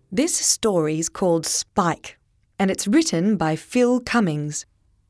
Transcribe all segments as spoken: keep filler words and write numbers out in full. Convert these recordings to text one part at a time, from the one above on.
This story's called Spike, and it's written by Phil Cummings.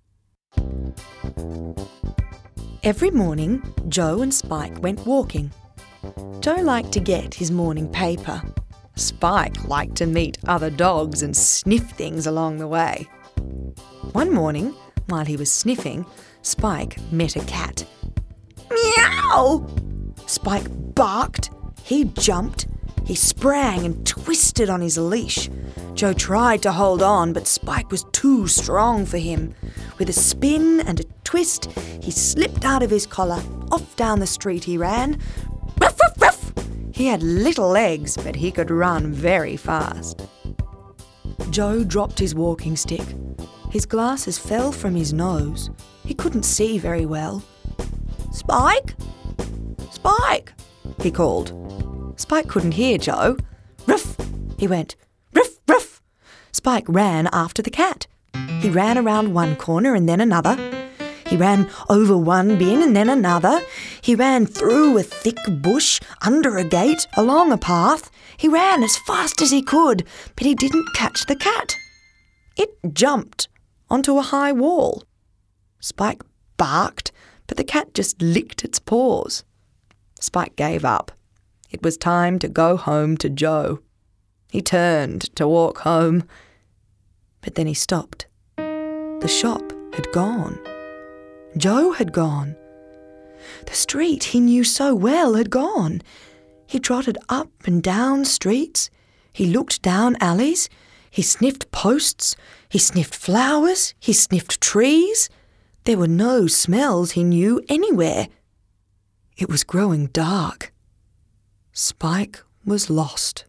Every morning, Joe and Spike went walking. Joe liked to get his morning paper. Spike liked to meet other dogs and sniff things along the way. One morning, while he was sniffing, Spike met a cat. Meow! Spike barked. He jumped. He sprang and twisted on his leash. Joe tried to hold on, but Spike was too strong for him. With a spin and a twist, he slipped out of his collar. Off down the street he ran. Ruff, ruff, ruff! He had little legs, but he could run very fast. Joe dropped his walking stick. His glasses fell from his nose. He couldn't see very well. Spike? Spike! He called. Spike couldn't hear Joe. Ruff! He went. Ruff, ruff! Spike ran after the cat. He ran around one corner and then another. He ran over one bin and then another. He ran through a thick bush, under a gate, along a path. He ran as fast as he could, but he didn't catch the cat. It jumped onto a high wall. Spike barked, but the cat just licked its paws. Spike gave up. It was time to go home to Joe. He turned to walk home, but then he stopped. The shop had gone. Joe had gone. The street he knew so well had gone. He trotted up and down streets. He looked down alleys. He sniffed posts. He sniffed flowers. He sniffed trees. There were no smells he knew anywhere. It was growing dark. Spike was lost.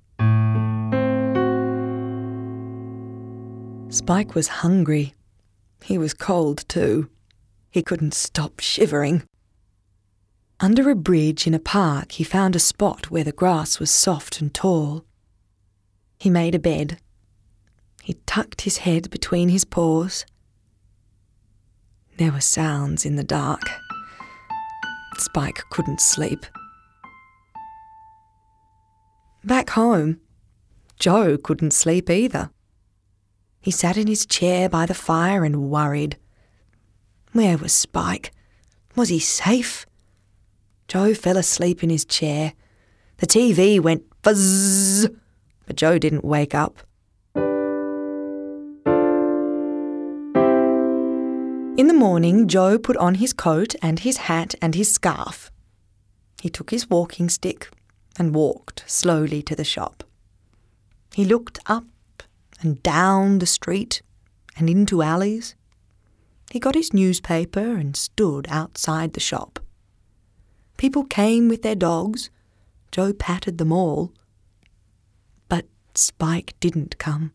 Spike was hungry. He was cold too. He couldn't stop shivering. Under a bridge in a park, he found a spot where the grass was soft and tall. He made a bed. He tucked his head between his paws. There were sounds in the dark. Spike couldn't sleep. Back home, Joe couldn't sleep either. He sat in his chair by the fire and worried. Where was Spike? Was he safe? Joe fell asleep in his chair. The T V went fuzz, but Joe didn't wake up. In the morning, Joe put on his coat and his hat and his scarf. He took his walking stick and walked slowly to the shop. He looked up and down the street and into alleys. He got his newspaper and stood outside the shop. People came with their dogs. Joe patted them all. But Spike didn't come.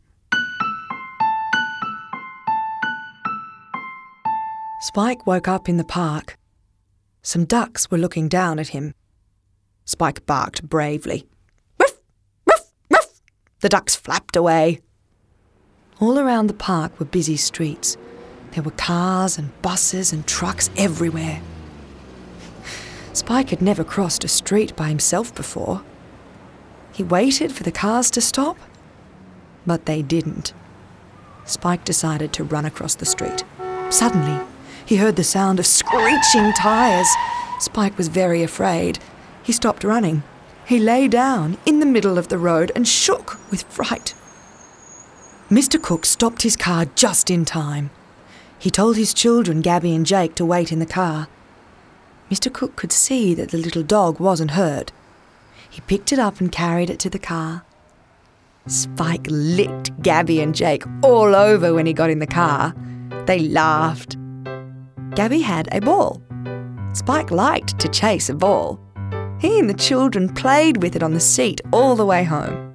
Spike woke up in the park. Some ducks were looking down at him. Spike barked bravely. Ruff, ruff, ruff! The ducks flapped away. All around the park were busy streets. There were cars and buses and trucks everywhere. Spike had never crossed a street by himself before. He waited for the cars to stop, but they didn't. Spike decided to run across the street. Suddenly, he heard the sound of screeching tyres. Spike was very afraid. He stopped running. He lay down in the middle of the road and shook with fright. Mister Cook stopped his car just in time. He told his children, Gabby and Jake, to wait in the car. Mister Cook could see that the little dog wasn't hurt. He picked it up and carried it to the car. Spike licked Gabby and Jake all over when he got in the car. They laughed. Gabby had a ball. Spike liked to chase a ball. He and the children played with it on the seat all the way home.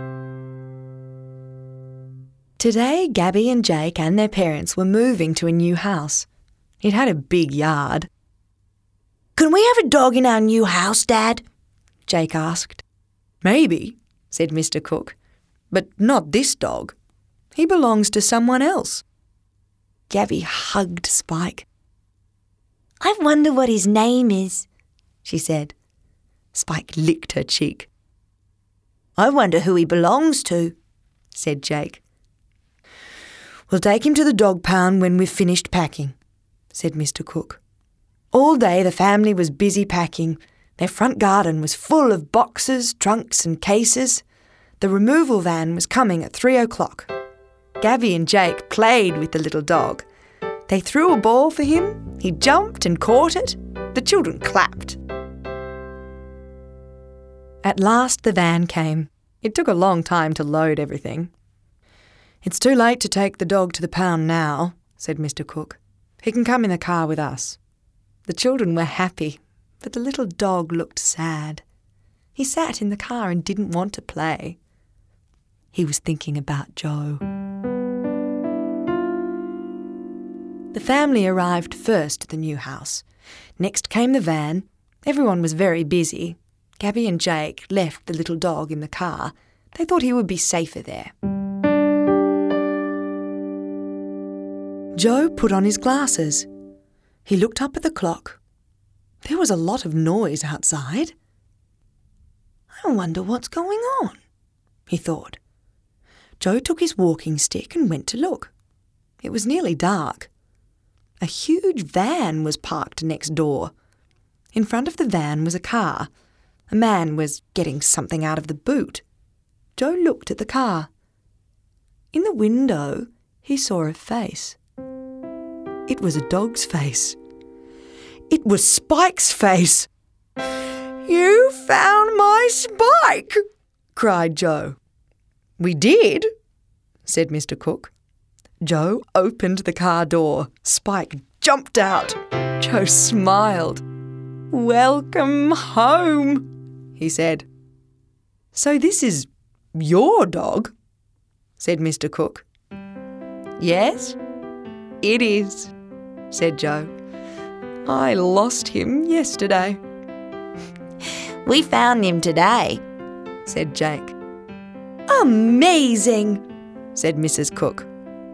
Today, Gabby and Jake and their parents were moving to a new house. It had a big yard. "Can we have a dog in our new house, Dad?" Jake asked. "Maybe," said Mister Cook, "but not this dog. He belongs to someone else." Gabby hugged Spike. "I wonder what his name is," she said. Spike licked her cheek. "I wonder who he belongs to," said Jake. "We'll take him to the dog pound when we've finished packing," said Mister Cook. All day the family was busy packing. Their front garden was full of boxes, trunks and cases. The removal van was coming at three o'clock. Gabby and Jake played with the little dog. They threw a ball for him. He jumped and caught it. The children clapped. At last the van came. It took a long time to load everything. "It's too late to take the dog to the pound now," said Mister Cook. "He can come in the car with us." The children were happy, but the little dog looked sad. He sat in the car and didn't want to play. He was thinking about Joe. The family arrived first at the new house. Next came the van. Everyone was very busy. Gabby and Jake left the little dog in the car. They thought he would be safer there. Joe put on his glasses. He looked up at the clock. There was a lot of noise outside. "I wonder what's going on," he thought. Joe took his walking stick and went to look. It was nearly dark. A huge van was parked next door. In front of the van was a car. A man was getting something out of the boot. Joe looked at the car. In the window, he saw a face. It was a dog's face. It was Spike's face. "You found my Spike!" cried Joe. "We did," said Mister Cook. Joe opened the car door. Spike jumped out. Joe smiled. "Welcome home," he said. "So this is your dog?" said Mister Cook. "Yes, it is," said Joe. "I lost him yesterday." "We found him today," said Jake. "Amazing," said Missus Cook.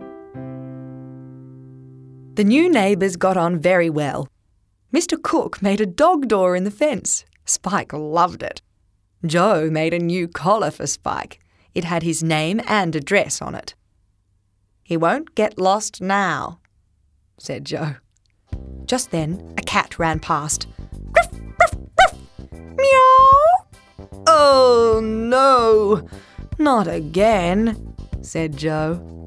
The new neighbours got on very well. Mister Cook made a dog door in the fence. Spike loved it. Joe made a new collar for Spike. It had his name and address on it. "He won't get lost now," said Joe. Just then, a cat ran past. "Gruff, gruff, gruff! Meow!" "Oh, no, not again," said Joe.